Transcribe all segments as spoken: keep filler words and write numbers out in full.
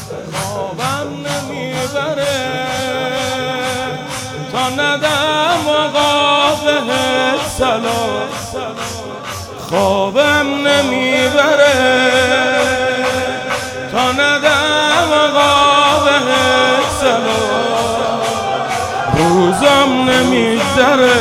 خوابم نمیبره تا ندم آقا بهت سلام. خوابم نمیبره تا ندم آقا بهت سلام. روزم نمیگذره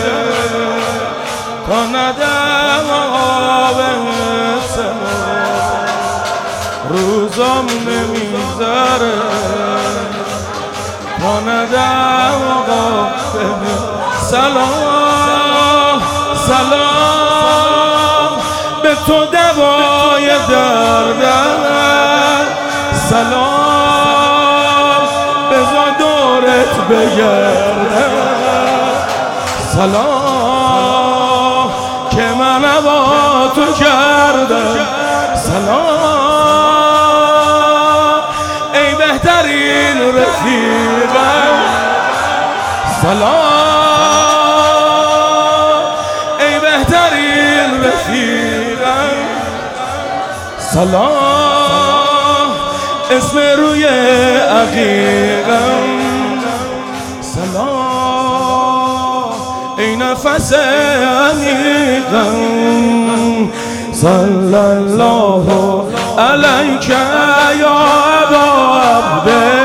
تا ندم آقا بهت سلام. روزم نمیگذره تا ندم آقا بهت سلام. سلام به تو دوای دردم، سلام بذار دورت بگردم، سلام که من با تو کردم، سلام ای بهترین رفیقم، سلام ای بهترین رفیقم، سلام اسم روی عقیقم، سلام ای نفس عمیقم. صلی الله علیک یا ابا عبد